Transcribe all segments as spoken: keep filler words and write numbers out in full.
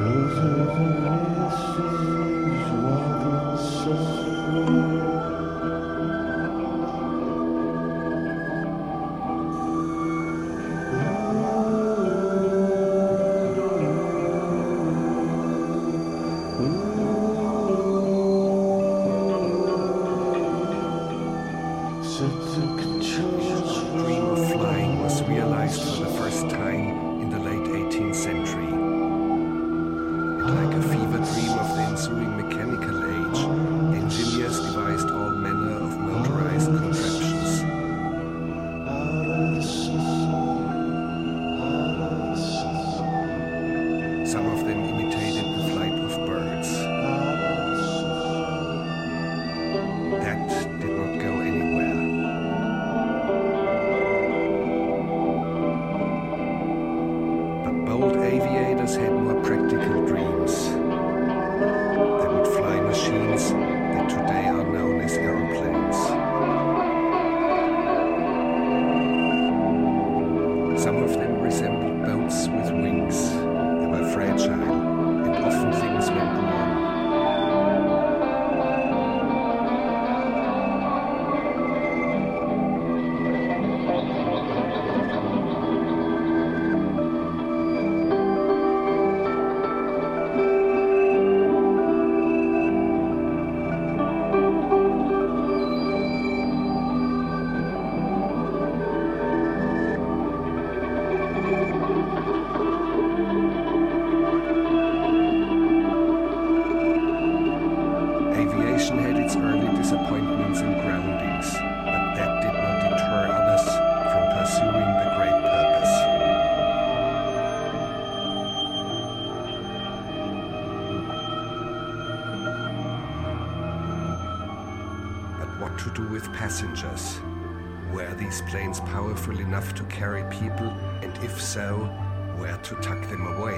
Passengers. Were these planes powerful enough to carry people, and if so, where to tuck them away?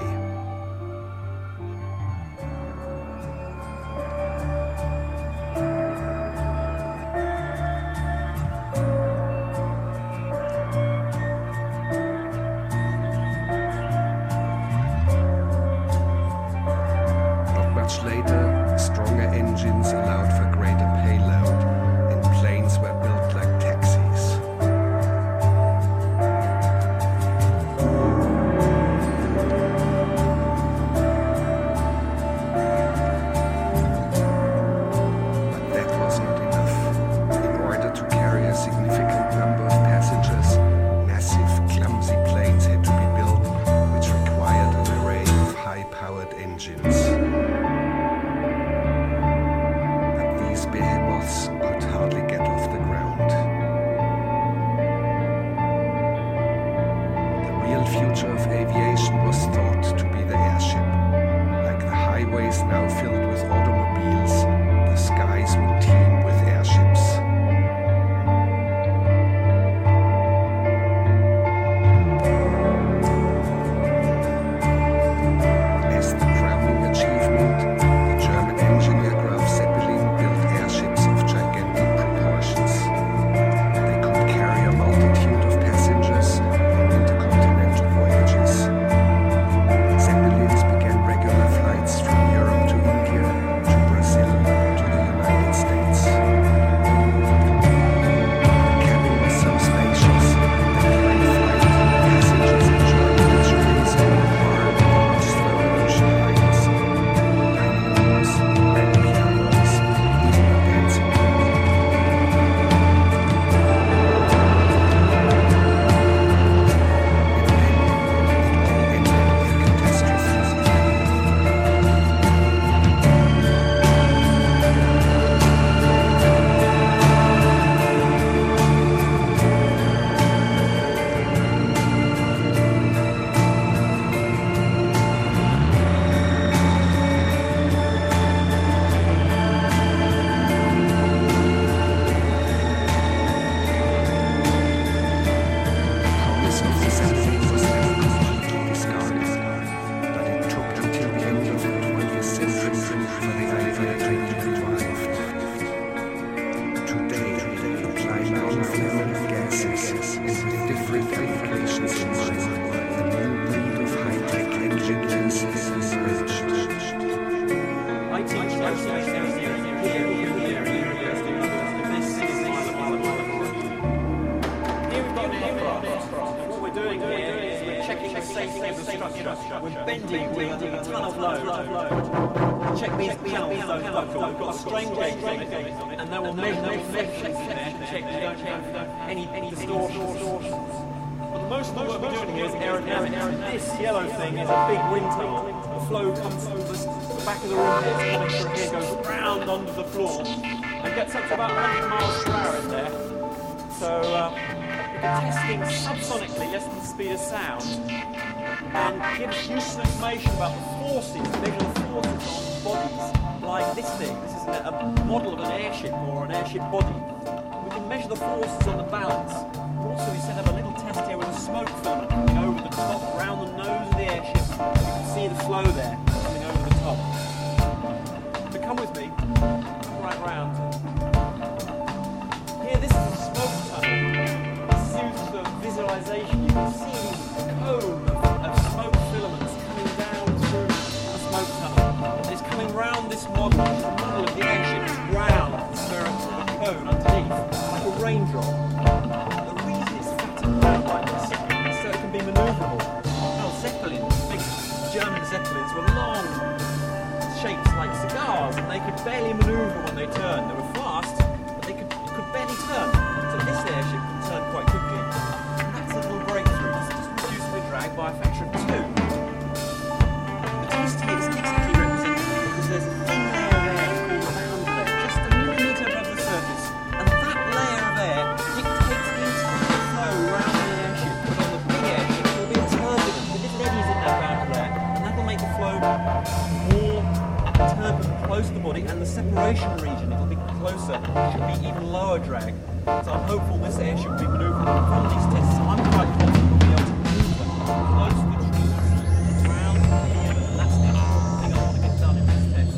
Not much later, stronger engines allowed for greater payload, and planes were built like taxis. But that was not enough. In order to carry a significant number of passengers, massive, clumsy planes had to be built, which required an array of high-powered engines. Behemoths could hardly get off the ground. The real future of aviation was thought to be the airship. Like the highways now filled with automobiles, the skies would teem with airships. As the crowning achievement, the German engineer Graf Zeppelin built airships of gigantic proportions. They could carry a multitude of passengers on intercontinental voyages. Zeppelins began regular flights from Europe to India We're bending with a ton of load. Check these panels, those buckles. They've got strain gauges on it, and they will measure the reflections in there to check you don't have any, any distortions. But the most of the work we're doing here is aerodynamics. This yellow thing is a big wind tunnel. The flow comes from the, the back of the room here, it's coming through here, goes round under the floor, and gets up to about one hundred miles per hour in there. So uh, we can test things subsonically, less than the speed of sound, and give us useful information about the forces, measure the forces on bodies like this thing. This is a, a model of an airship or an airship body. We can measure the forces on the balance. Also, we set up a little test here with a smoke filament coming over the top, around the nose of the airship. You can see the flow there coming over the top. So come with me, come right round. Here, this is a smoke tunnel. This is used for visualization. You can see the cone of, of smoke filaments coming down through the smoke tunnel. And it's coming round this model. The model of the airship is round, spherical, the cone underneath, like a raindrop. The reason it's flattened out like this is so it can be manoeuvrable. Well, Zeppelins, big German Zeppelins, were long shapes like cigars, and they could barely manoeuvre when they turned. They were fast, but they could, could barely turn. So this airship can turn quite quickly. And that's a little breakthrough. It's just reducing the drag by a factor of two. The test here is technically representative because there's a thin layer there called the bound layer, just a millimetre above the surface. And that layer of air dictates the entire flow around the airship. But on the big airship, there will be a turbulence with little eddies in that bound layer, and that will make the flow more turbulent close to the body, and the separation region, it'll be closer, should be even lower drag. So I'm hopeful this airship will be manoeuvrable from these tests. I'm quite confident we'll be able to manoeuvre close to the trees, around here, and that's the thing I want to get done in this test.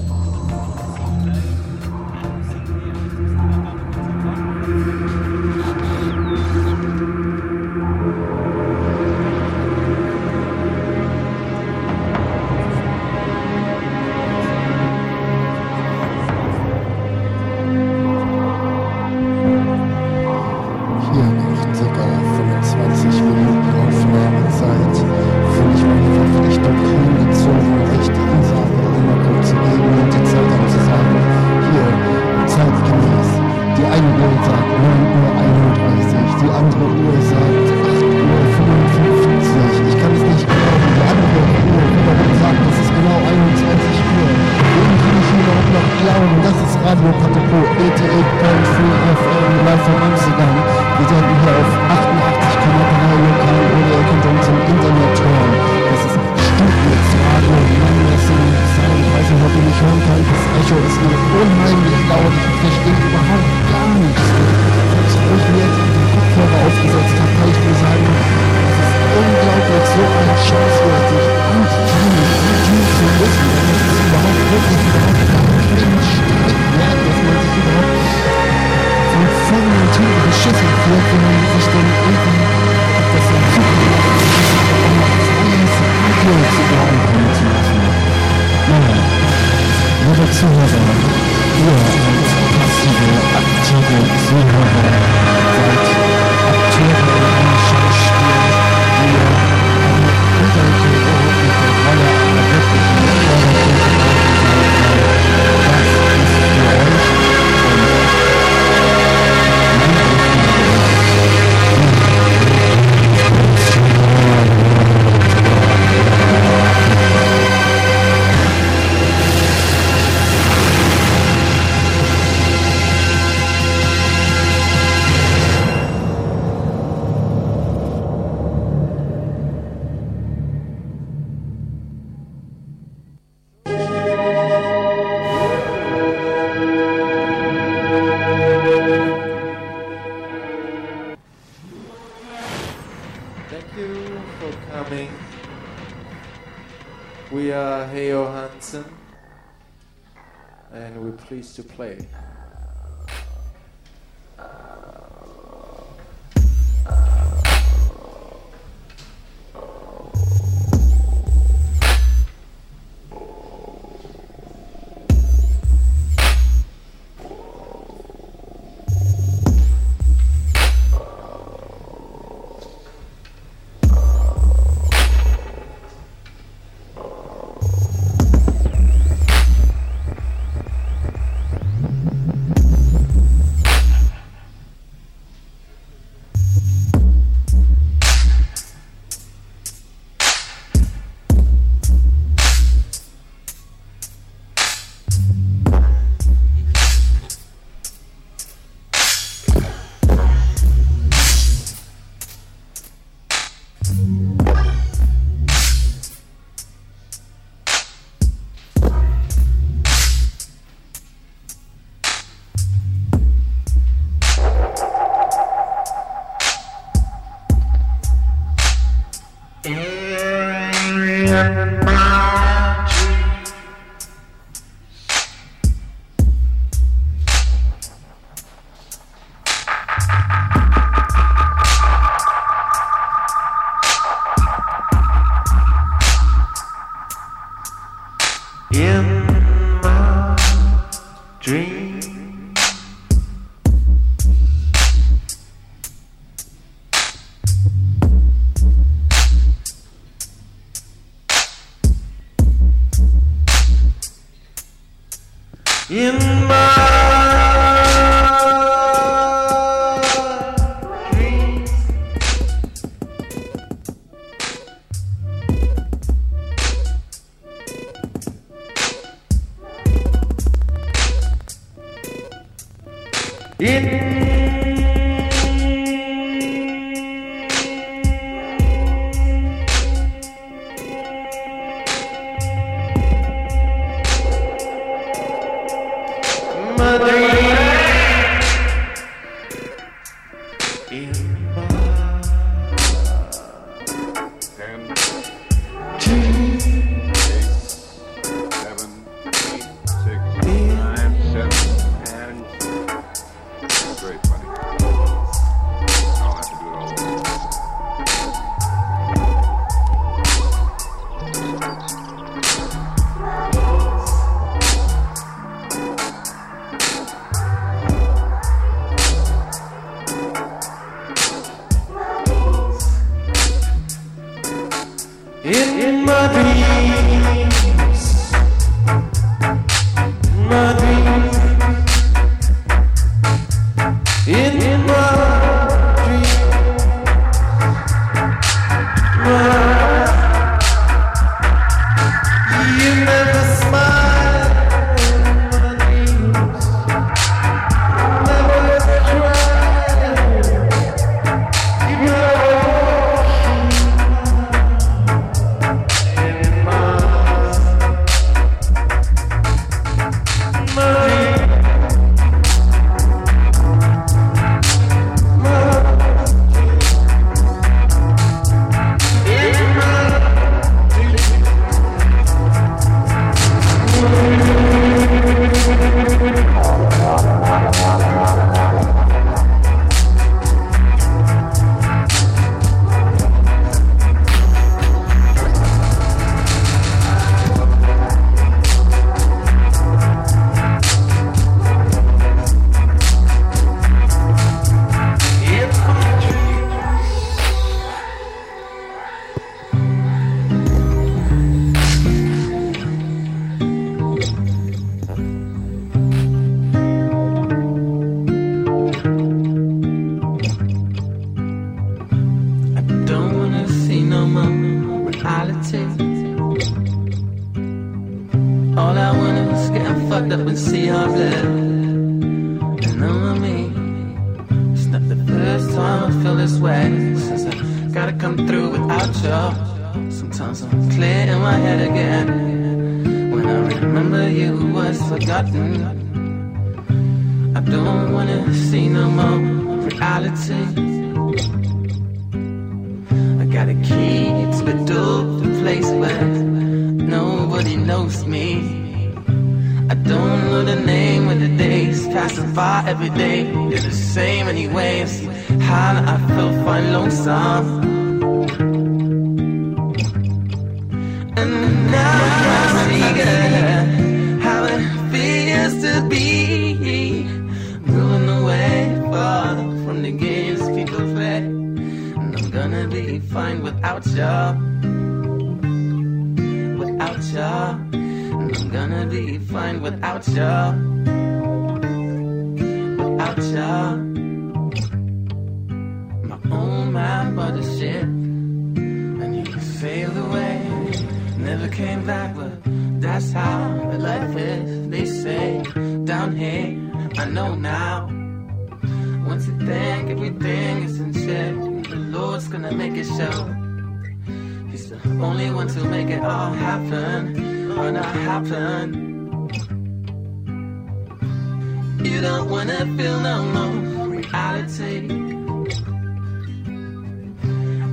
We are Heo Hansen, and we're pleased to play.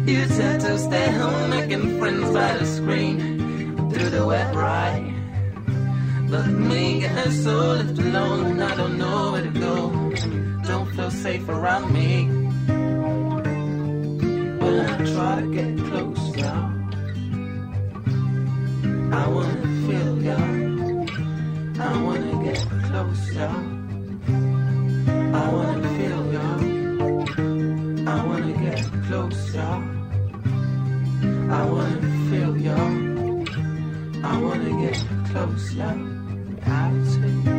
You said to stay home, making friends by the screen, through the web, right? But me and her soul left alone, and I don't know where to go. Don't feel safe around me when I try to get close, y'all. I wanna feel y'all. I wanna get close, y'all. I wanna feel y'all. I wanna get close, y'all. I wanna feel y'all. I wanna get close, y'all. Reality.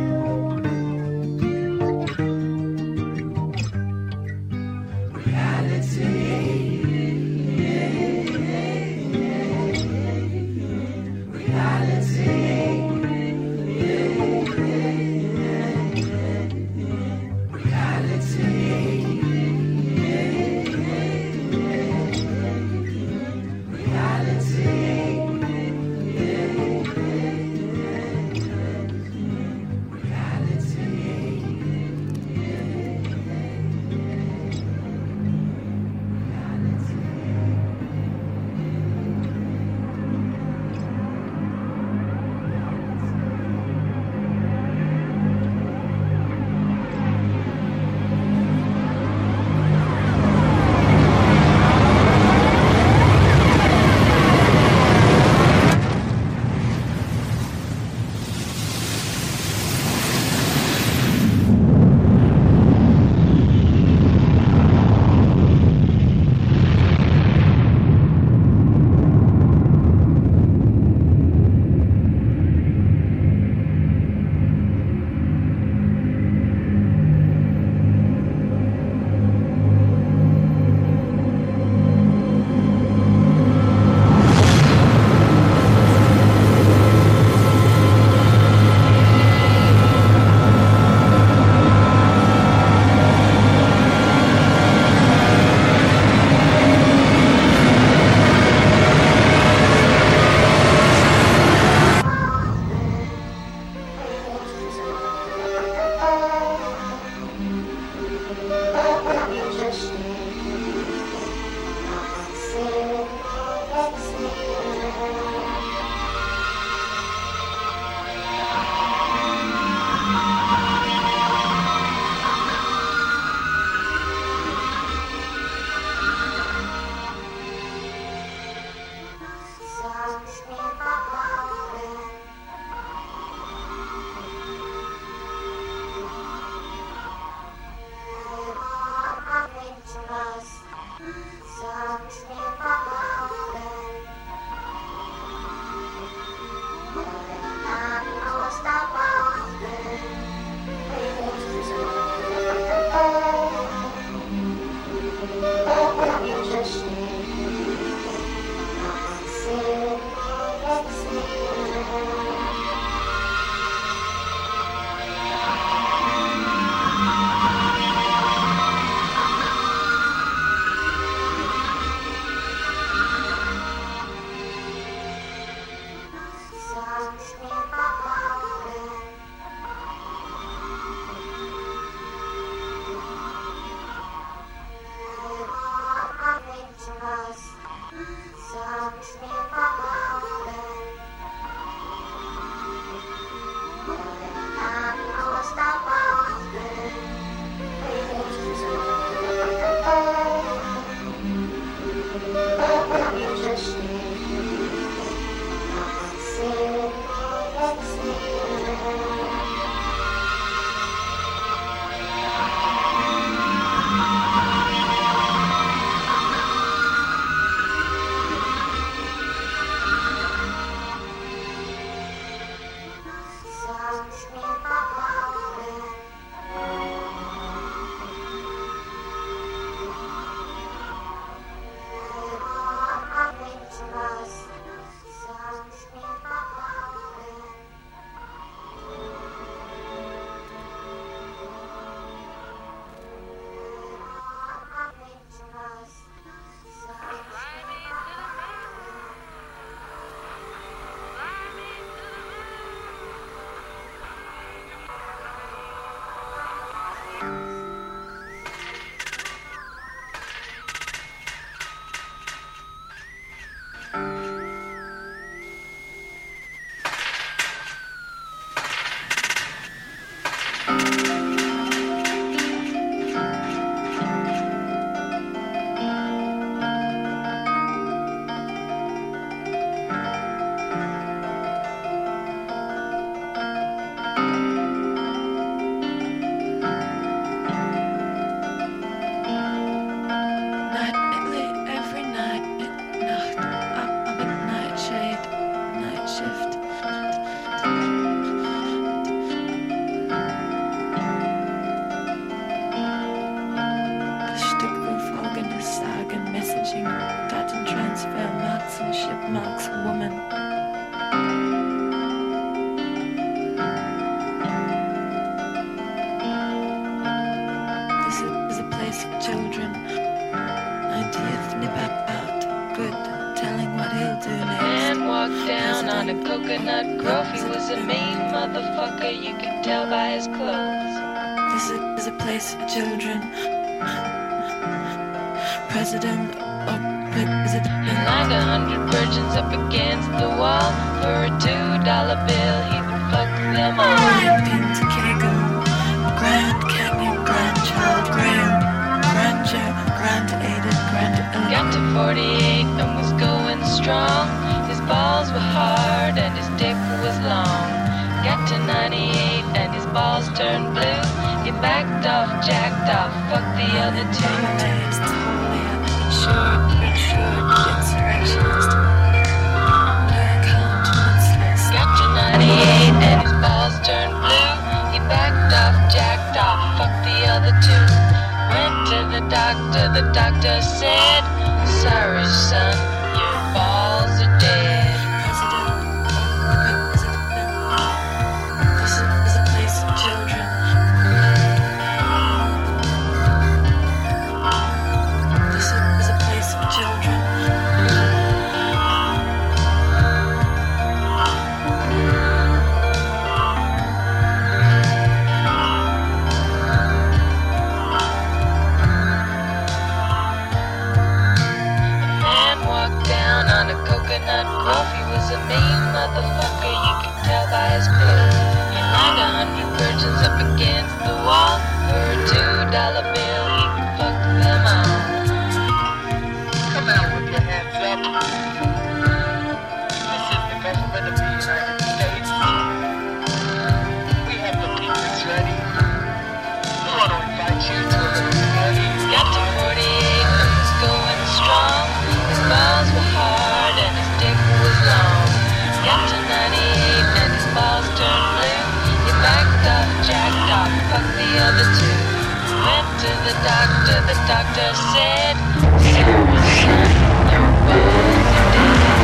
Let's a coconut grove. He was a mean motherfucker, you could tell by his clothes. This is a place for children. President or president. He lined a hundred virgins up against the wall. For a two dollar bill, he would fuck them all. Pintacago, Grand Canyon, Grandchild, Graham, Granger, Grand Ada, Grand Ella. Got to forty-eight and was going strong. His balls were hard and his dick was long. Got to ninety-eight and his balls turned blue. He backed off, jacked off, fucked the other two. It's totally insured, insured, insurrectionist. Got to ninety-eight and his balls turned blue. He backed off, jacked off, fucked the other two. Went to the doctor, the doctor said, sorry son, your balls are dead. This is a place for children. This is a place for children. Coconut grove, he was a mean motherfucker, you could tell by his clothes. He lined a hundred virgins up against the wall. For a two dollar bill, he could fuck them all. Come out with your hands up. This is the government of the United States. We have the pizzas ready. We want to invite you to a little party. Got to forty-eight and was going strong. His balls were hard and his dick was long. Got to ninety-eight and his balls turned blue. He backed off, jacked off, fucked the other two. Went to the doctor, the doctor said, sorry son, your balls are dead.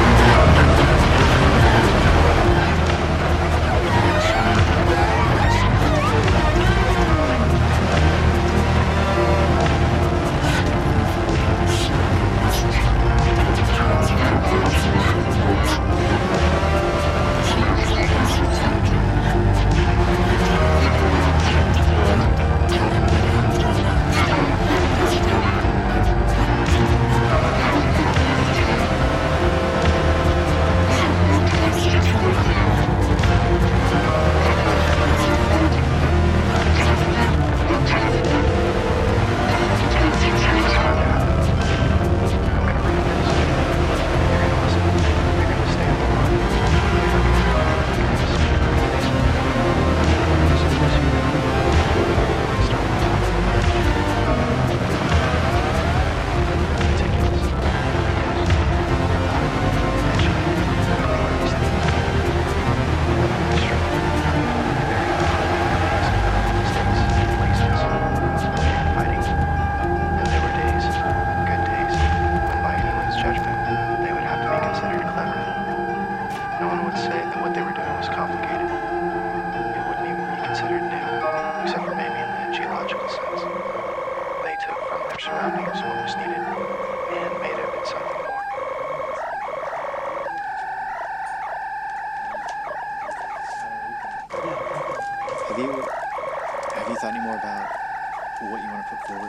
Have you have you thought any more about what you want to put forward?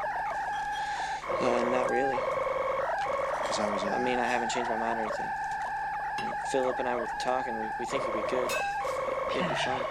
Uh, not really. Because I was. Uh, I mean, I haven't changed my mind or anything. I mean, Philip and I were talking. We, we think it'd be good. It'd be fun.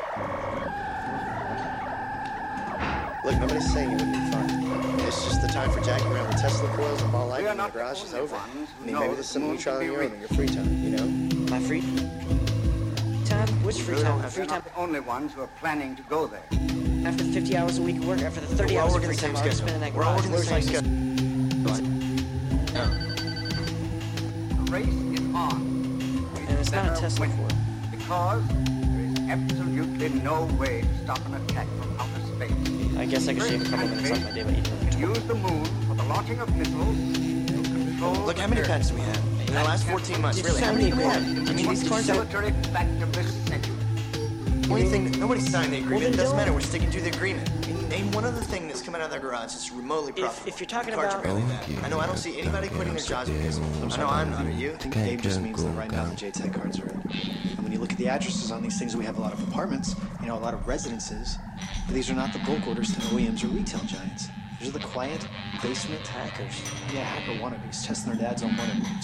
Look, nobody's saying it wouldn't be fun. It's just the time for jacking around with Tesla coils and ball lightning in the garage is over. I mean, maybe this is something you try on your own in your free time, you know? My free time? Which free time? Free time. The only ones who are planning to go there. After the fifty hours a week of work, after the thirty We're hours all of free working time, the I same was spending that schedule. We're all garage. working the Where's same my- schedule. The race is on. And it's not a Tesla win. Ford. Because there is absolutely no way to stop an attack from outer space. I guess I could shave a couple minutes off my day by eating And use the moon for the launching of missiles to control. Look, how many patents do we have? In the last fourteen months, It's really, how many do we have? I mean, these the cars are... military fact of this century. only thing, nobody signed the agreement. then It doesn't don't. matter. We're sticking to the agreement. I mean, name one other thing that's coming out of their garage that's remotely If- profitable. if you're talking Cards about- are barely that. I know I don't see anybody quitting their jobs because I know I'm not. Are you? I think Dave just means that right now the J TEC cards are in. And when you look at the addresses on these things, we have a lot of apartments, you know, a lot of residences. But these are not the bulk orders to O E Ms or retail giants. These are the quiet basement Hackers. Yeah, hacker wannabes testing their dads on wannabes.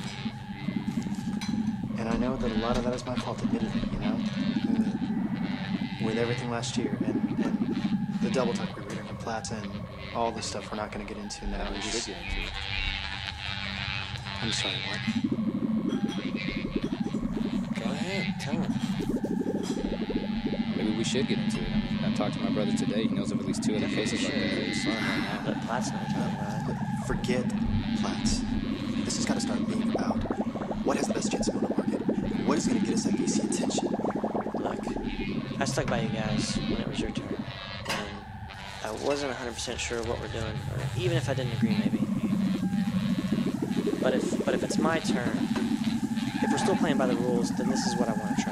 And I know that a lot of that is my fault, admittedly, you know? Uh, with everything last year and, and the double talk we were from Plaza and all the stuff we're not going to get into now. We just, I'm sorry, what? Go ahead, tell him. Maybe we should get into it. I mean, I talked to my brother today. He knows of at least two other cases like that. It's fun right now. But Platts not talking about it. Forget Platts. This has got to start being about what has the best chance of going to market. What is going to get us that V C attention? Look, I stuck by you guys when it was your turn. And I wasn't one hundred percent sure what we're doing, or even if I didn't agree, maybe. But if, but if it's my turn, if we're still playing by the rules, then this is what I want to try.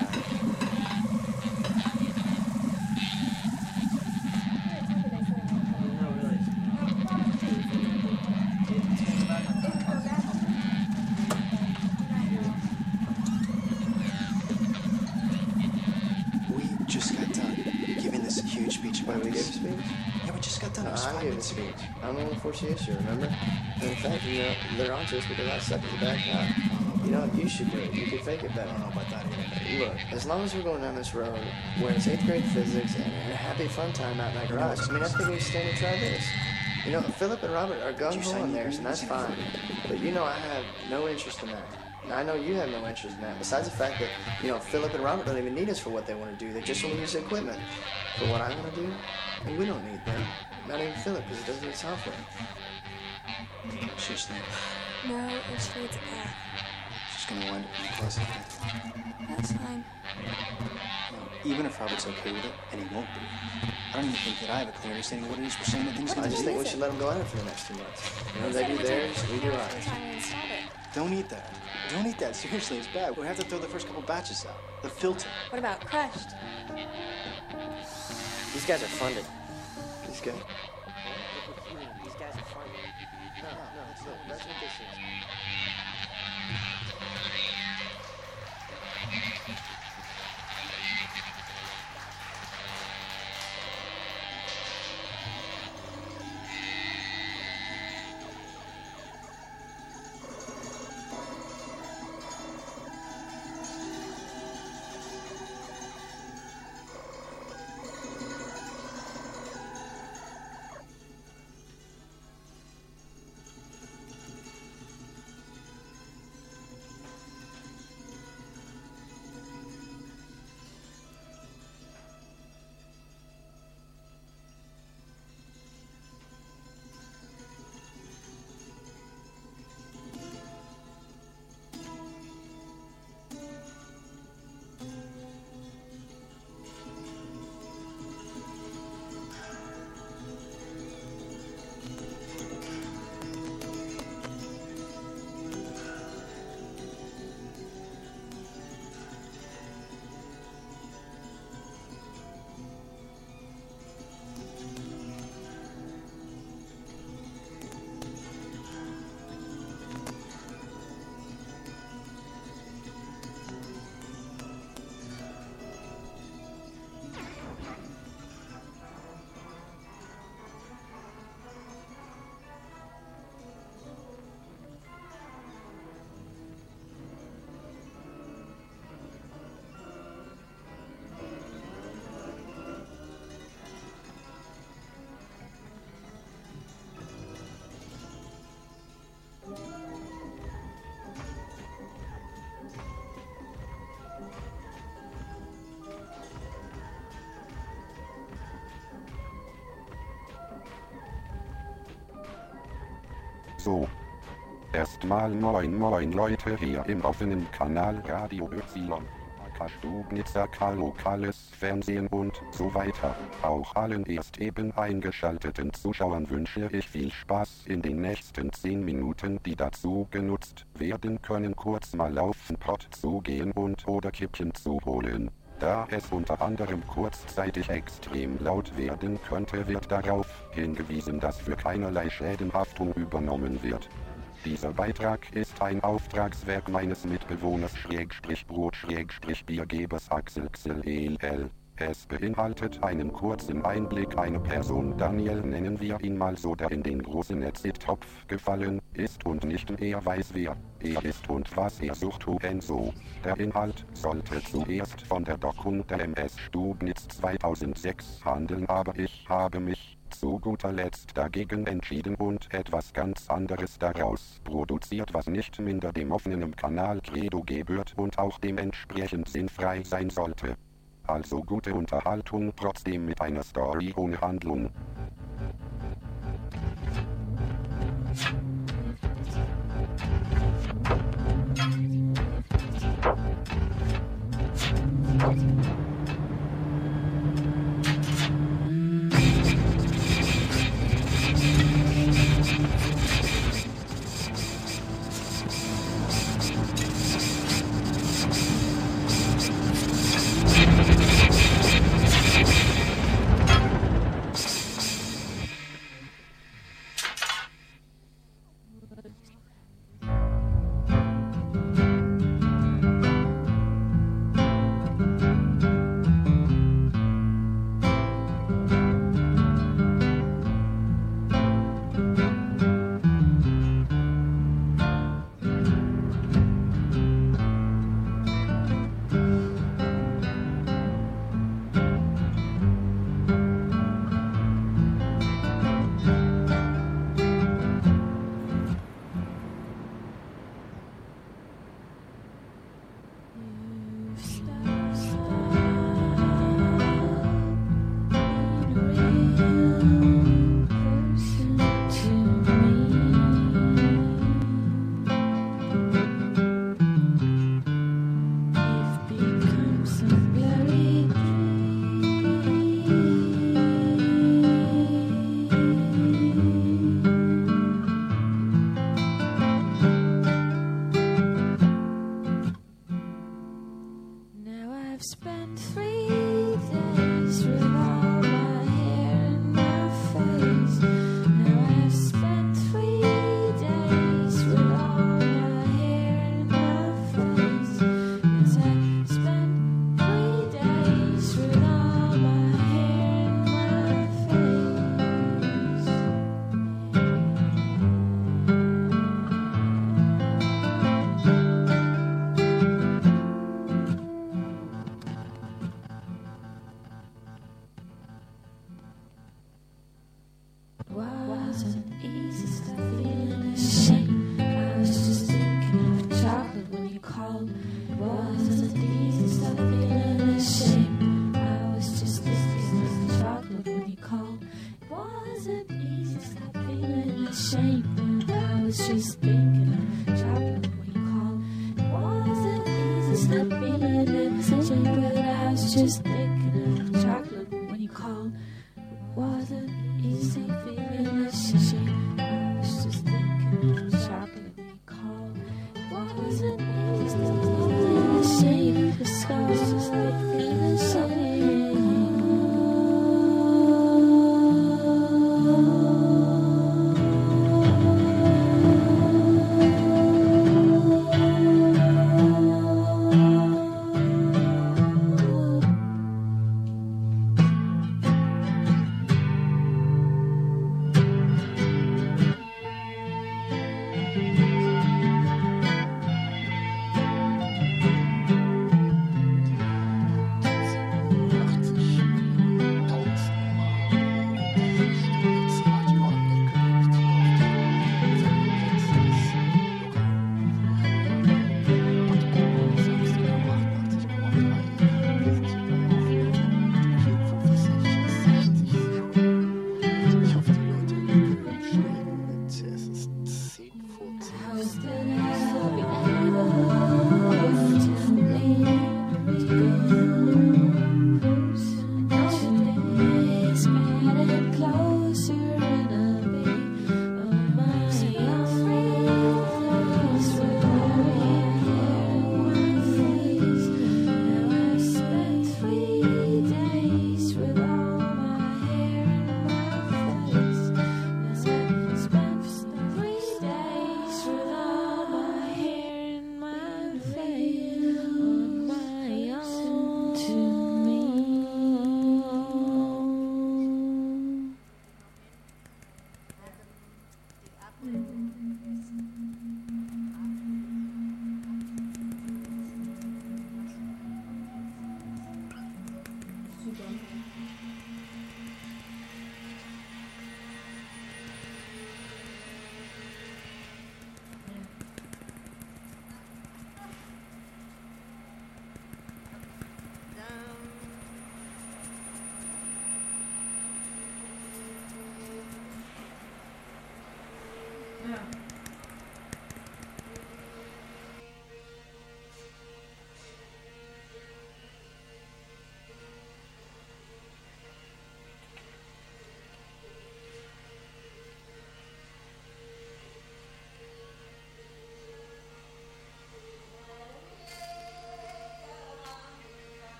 We just got done giving this huge speech about When we this. gave a speech? Yeah, we just got done. It No, was I five gave a minutes ago. speech. I'm the one who forced the issue, remember? In fact, you know, they're onto us because I suck at the back out. You know, you should do it. You could fake it better. I don't know about that either. Look, as long as we're going down this road where it's eighth grade physics and a happy fun time out in that garage, I mean, I think we stand to try this. You know, Philip and Robert are gung you ho sign on the theirs, and that's agreement? fine. But you know, I have no interest in that. And I know you have no interest in that. Besides the fact that, you know, Philip and Robert don't even need us for what they want to do. They just want to use the equipment. For what I want to do, and we don't need them. Not even Philip, because he doesn't need software. Seriously, No, it just needs a path. she's gonna wind up in the closet. That's fine. No, even if Robert's okay with it, and he won't be, I don't even think that I have a clear understanding of what it is we're saying that things I gonna just do. think we should let them go at it for the next two months. You know, You they said it do would take theirs, we do hours ours. by the time we installed it. Don't eat that. Don't eat that. Seriously, it's bad. We have to throw the first couple batches out. The filter. What about crushed? These guys are funded. These guys. These guys are funded. No, no, that's, not, that's what this is. So. Erstmal moin moin Leute hier im offenen Kanal Radio Y. Stugnitzer lokales Fernsehen und so weiter. Auch allen erst eben eingeschalteten Zuschauern wünsche ich viel Spaß in den nächsten zehn Minuten, die dazu genutzt werden können, kurz mal auf den Pott zu gehen und oder Kippchen zu holen. Da es unter anderem kurzzeitig extrem laut werden könnte, wird darauf hingewiesen, dass für keinerlei Schäden Haftung übernommen wird. Dieser Beitrag ist ein Auftragswerk meines Mitbewohners Schrägstrich Brot Schrägstrich Biergebers Axel Xel E L. Es beinhaltet einen kurzen Einblick einer Person, Daniel nennen wir ihn mal so, der in den großen Netzit-Topf gefallen ist und nicht mehr weiß, wer er ist und was er sucht und so. Der Inhalt sollte zuerst von der Dockung der M S Stubnitz zweitausendsechs handeln, aber ich habe mich zu guter Letzt dagegen entschieden und etwas ganz anderes daraus produziert, was nicht minder dem offenen Kanal Credo gebührt und auch dementsprechend sinnfrei sein sollte. Also gute Unterhaltung, trotzdem mit einer Story ohne Handlung.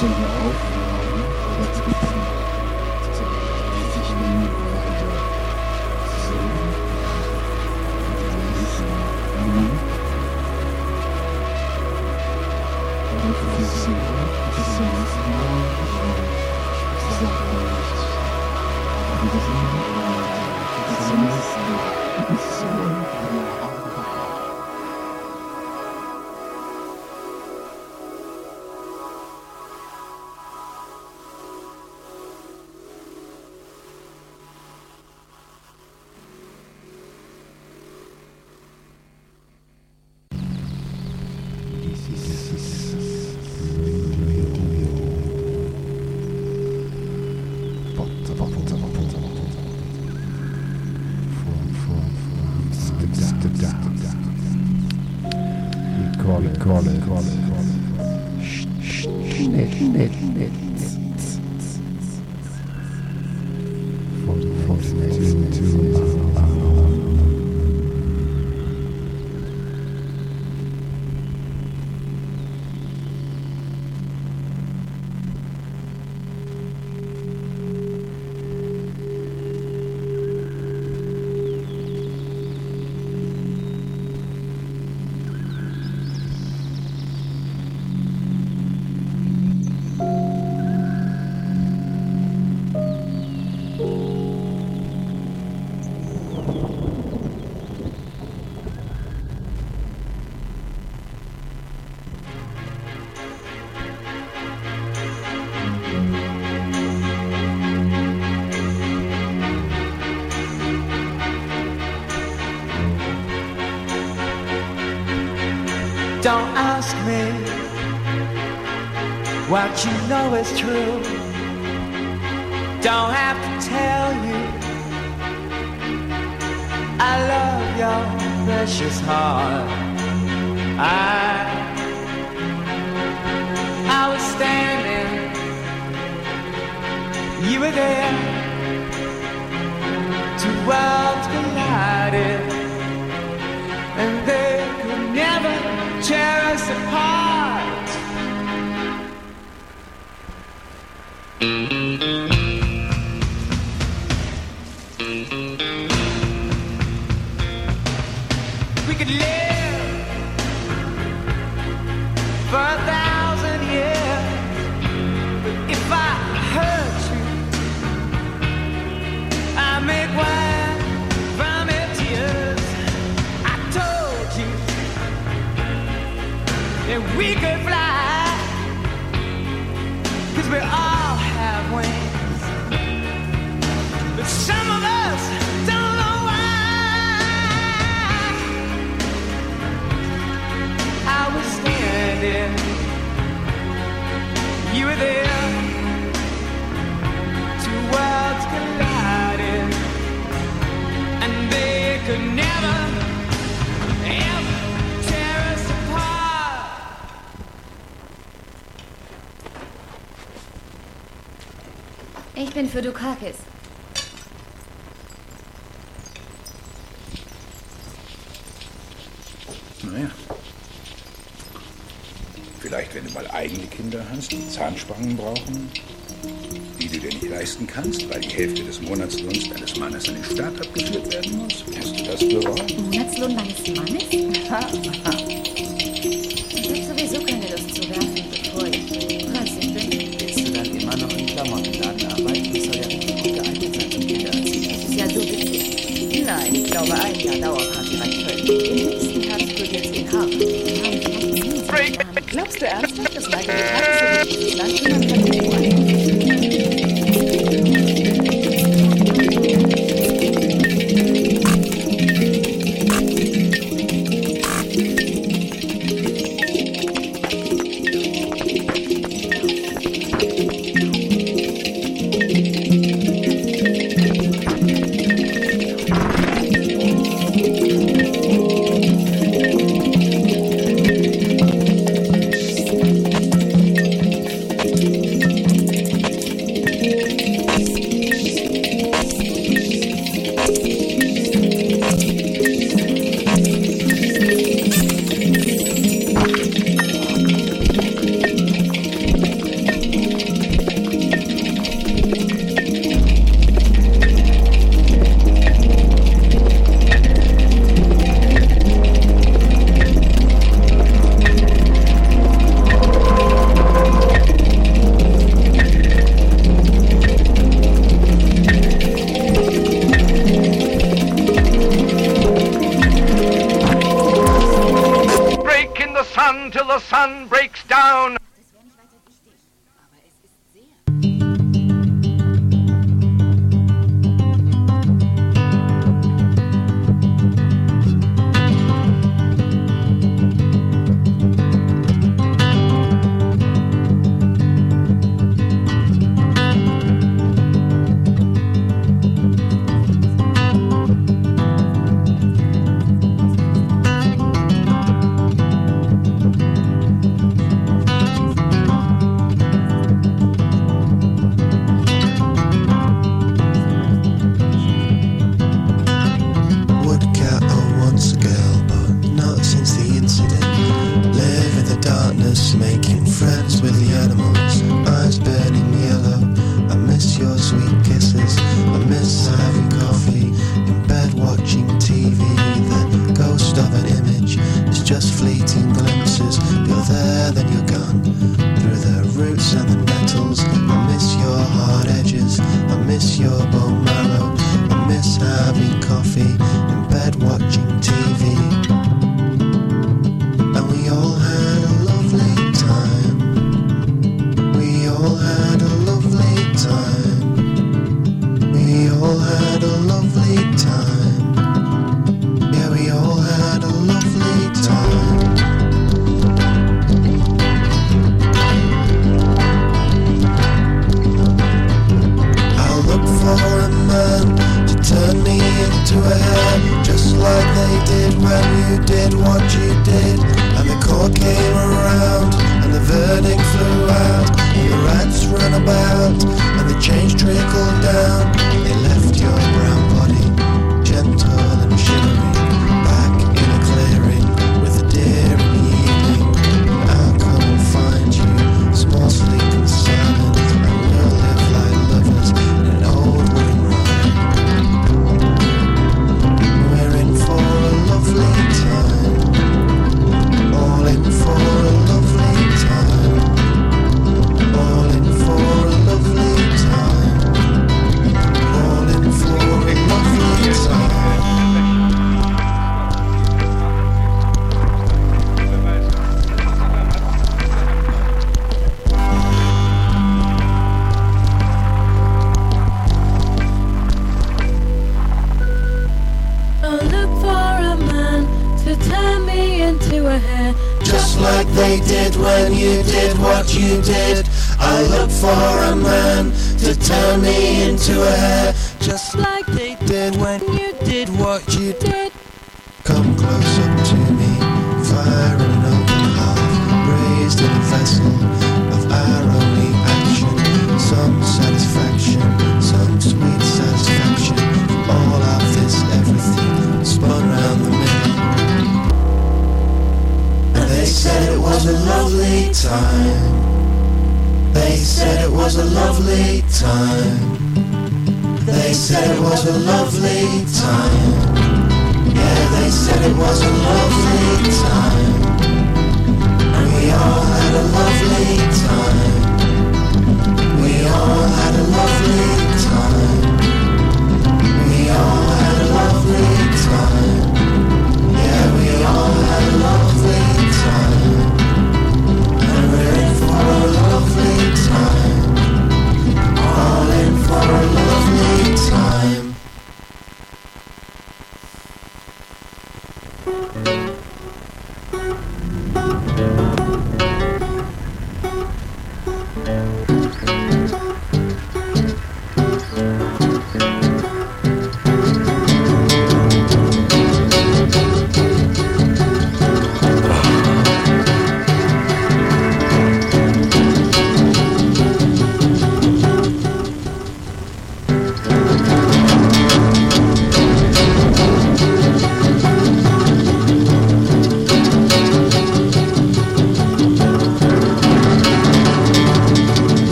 solche Auflagen oder Trippen sich nie weiter so lesen. Und für sie ist es mal sagt man nicht. Aber das ist nicht das ist so Don't ask me what you know is true. Don't have to tell you I love your precious heart. I I was standing, you were there. Two worlds collided, and they could never tear us apart. We could live for a thousand years, but if I hurt you, I make wine from your tears. I told you that we could fly, 'cause we all have wings, but some of us don't know why. I was standing, you were there, two worlds collided, and they could never, ever tear us apart. Ich bin für Dukakis. Naja. Vielleicht, wenn du mal eigene Kinder hast, die Zahnspangen brauchen, die du dir nicht leisten kannst, weil die Hälfte des Monatslohns deines Mannes an den Staat abgeführt werden muss. Hast du das bereuen? Monatslohn meines Mannes? Ich hab sowieso keine Lust zu werfen, bevor ich dreißig bin. Willst du dann immer noch im Klamottenladen arbeiten? Das soll ja richtig gut geeignet sein zum Kindererziehen. Das ist ja so witzig. Nein, ich glaube, ein Jahr Dauerparty reicht völlig. Im nächsten Herbst studiert's in Harvard. Glaubst du ernsthaft, dass Michael Dukakis so wichtig ist? Jemand kann sich down!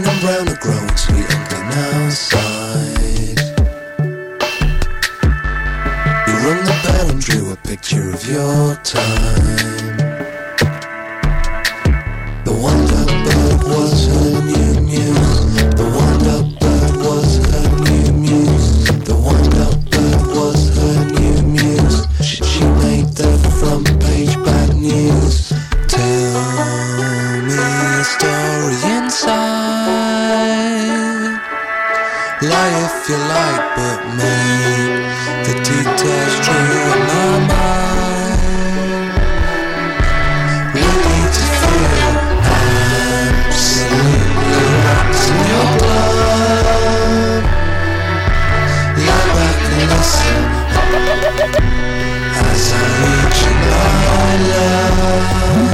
green and brown are growing sweet and clean outside. You rung the bell and drew a picture of your time. The wonder bird was her new muse. The wonder bird was her new muse. The wonder bird was her new muse. She, she made the front page bad news. Tell me a story inside. Lie if you like, but make the details true in my mind. We need to feel absolutely wrapped in your blood. Lie back and listen as I reach in my love.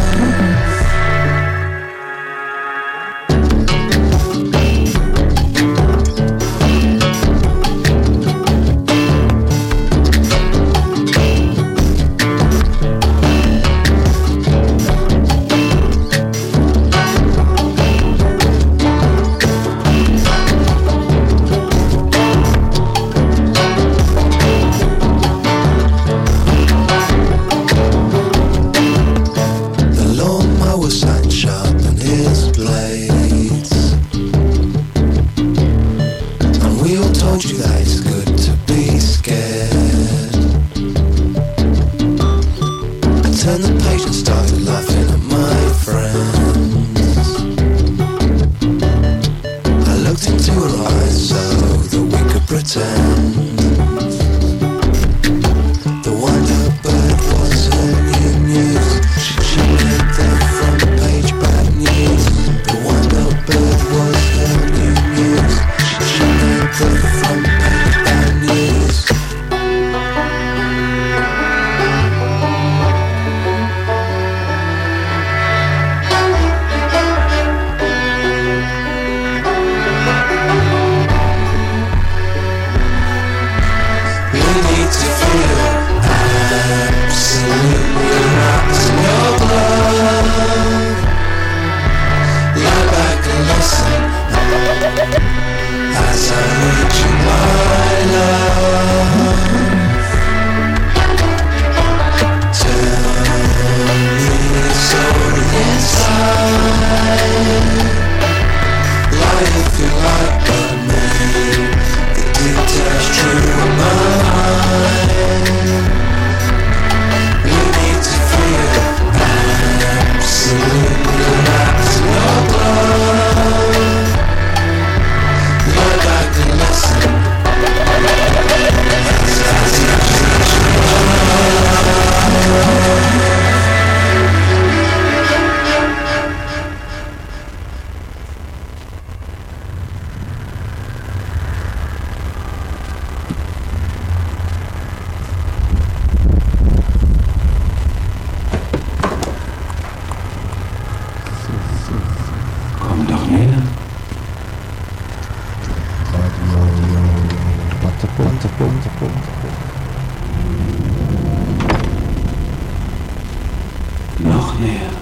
Noch näher.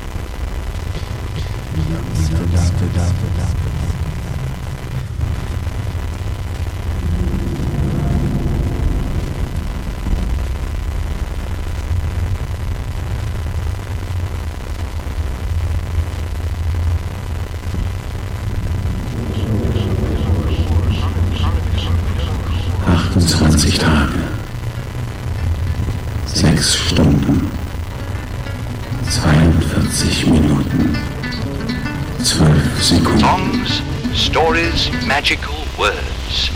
achtundzwanzig Tage, sechs Stunden, zweiundvierzig Minuten, zwölf Sekunden. Songs, stories, magical words.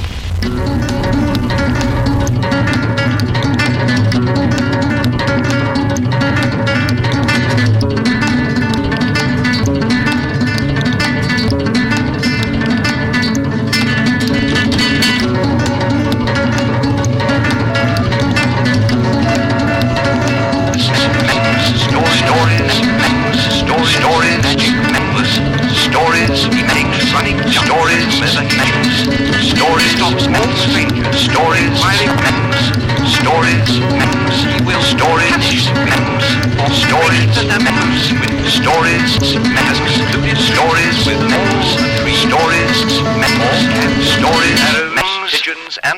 Stories with stories, masks, stories with names, three legends and